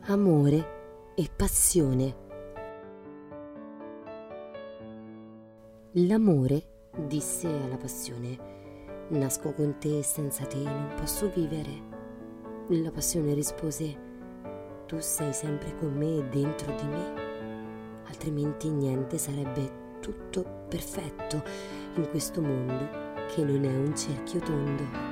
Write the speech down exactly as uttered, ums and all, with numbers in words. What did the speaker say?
amore e passione. L'amore disse alla passione: nasco con te, senza te non posso vivere. La passione rispose: tu sei sempre con me e dentro di me, altrimenti niente, sarebbe tutto perfetto in questo mondo che non è un cerchio tondo.